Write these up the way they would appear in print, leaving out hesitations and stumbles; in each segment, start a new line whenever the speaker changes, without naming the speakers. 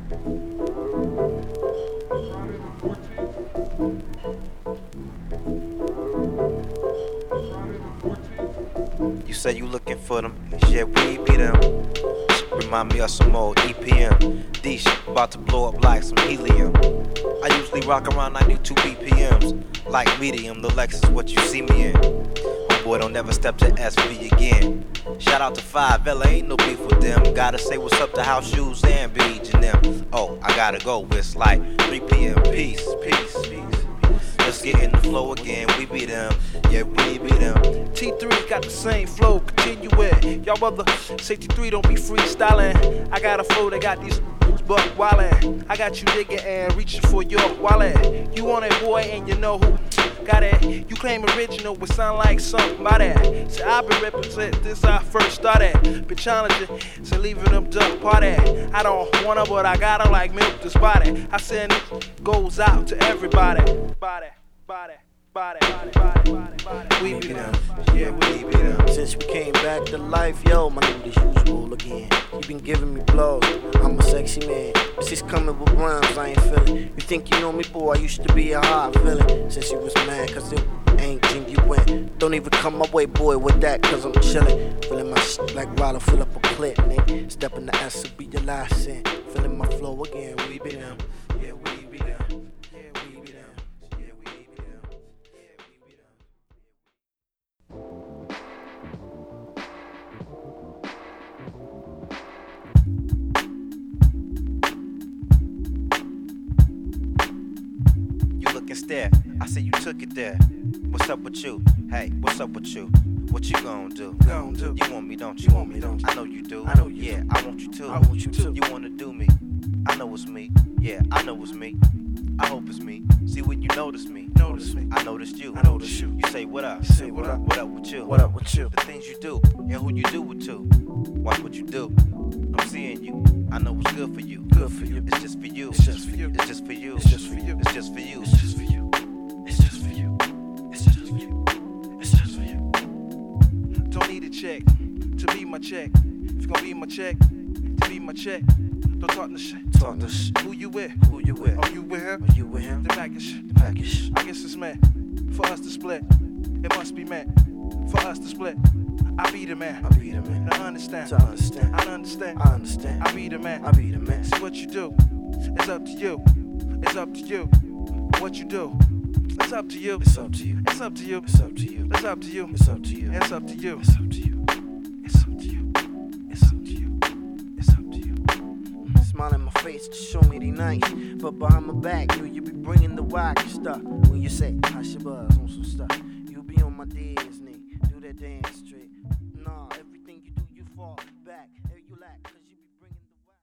You say you looking for them, yeah, we be them. Remind me of some old EPM. These about to blow up like some helium. I usually rock around 92 BPMs. Like medium, the Lexus what you see me in. Homeboy, don't ever step to SV again. Shout out to 5 LA, ain't no beef with them. Gotta say what's up to House Shoes and Beach and them. Oh, I gotta go, it's like 3 p.m. Peace, peace, peace. Let's get in the flow again, we be them, yeah, we be them.
T3 got the same flow, continue it. Y'all other 63 don't be freestyling. I got a flow that got these buck wildin'. I got you digging and reaching for your wallet. You want it, boy, and you know who got it. You claim original, but sound like somebody. So I've been representing since I first started. Been challenging, so leaving them duck party. I don't wanna, but I gotta like milk this body. I send it goes out to everybody. Body. We be them, yeah, we be them.
Since we came back to life, yo, my new as usual again. You been giving me blows, I'm a sexy man. But since coming with rhymes, I ain't feeling. You think you know me, boy, I used to be a hot feeling. Since you was mad, cause it ain't genuine. Don't even come my way, boy, with that, cause I'm chillin'. Feeling my shit like Rollo, fill up a clip, nigga. Step in the S will be your last sin. Feeling my flow again, we be them, yeah, we be them.
Stare. I said you took it there. What's up with you? Hey, what's up with you? What you gon' do? You want me, don't you? I know you do. Yeah, I want you too. You wanna do me? I know it's me. Yeah, I know it's me. I hope it's me. See when you notice me. I noticed you. You say what up? What up with you? The things you do and who you do it to. Watch what you do. I'm seeing you. I know what's good for you. It's just for you. It's just for you. It's just for you. It's just for you. It's just for you. It's just for you. It's just for you. It's just for you. It's just for you.
Don't need a check to be my check. If you gon' be my check, to be my check. Don't talk no shit. Who you with?
Who you with?
Are you with him?
Are you with him?
The package. I guess it's meant for us to split. It must be meant for us to split. I be the man. Now understand. I understand. I be the man. See what you do. It's up to you. It's up to you. What you do. It's up to you.
It's up to you.
It's up to you.
It's up to you.
It's up to you.
It's up to you.
It's up to you.
It's up to you.
It's up to you. It's up to you. It's up to you.
Smile in my face to show me they nice, but behind my back, you be bringing the whack stuff. When you say I should buzz on some stuff, you be on my dance, nigga. Do that dance straight. Nah, everything you do, you fall back. Hey, you lack, cause you be bringing the whack.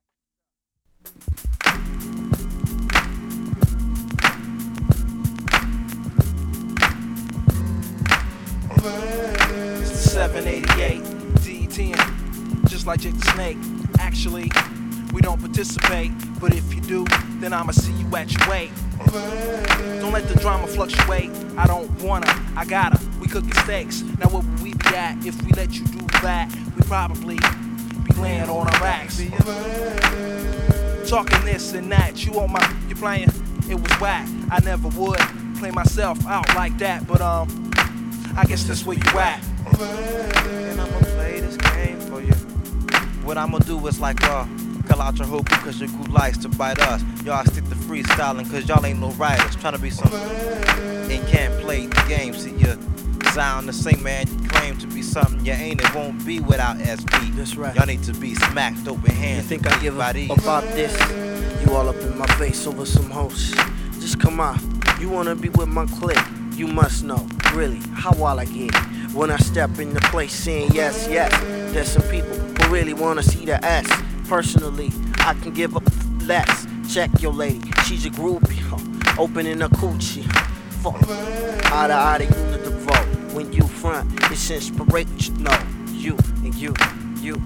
It's the 788 D10, just like Jake the Snake. Actually, we don't participate, but if you do, then I'ma see you at your weight. Don't let the drama fluctuate. I don't wanna, I gotta. We cooking steaks. Now what would we be at if we let you do that? We probably be laying on our racks. Talking this and that. You playing? It was whack. I never would play myself out like that, but I guess that's where you at.
And I'ma play this game for you. What I'ma do is like call out your hoop cause your group likes to bite us. Y'all stick to freestyling cause y'all ain't no writers. Trying to be some and can't play the game. See you sound the same, man. You claim to be something you ain't. It won't be without SB.
That's right.
Y'all need to be smacked open hands.
You think I give a about this? You all up in my face over some hoes. Just come out. You wanna be with my clique? You must know, really, how wild I get when I step in the place saying yes. There's some people who really wanna see the S. Personally, I can give up less. Check your lady, she's a groupie. Opening a coochie. Fuck. Outta, you need to vote. When you front, it's inspiration. No, you and you.
You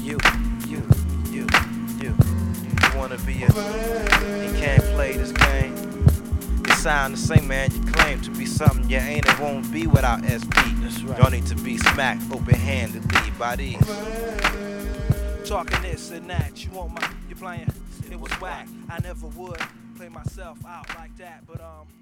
wanna be you can't play this game. You sound the same, man. You claim to be something you ain't. It won't be without SB.
That's right.
Y'all need to be smacked open-handedly by these.
Talking this and that. You playing? it was whack. I never would play myself out like that, but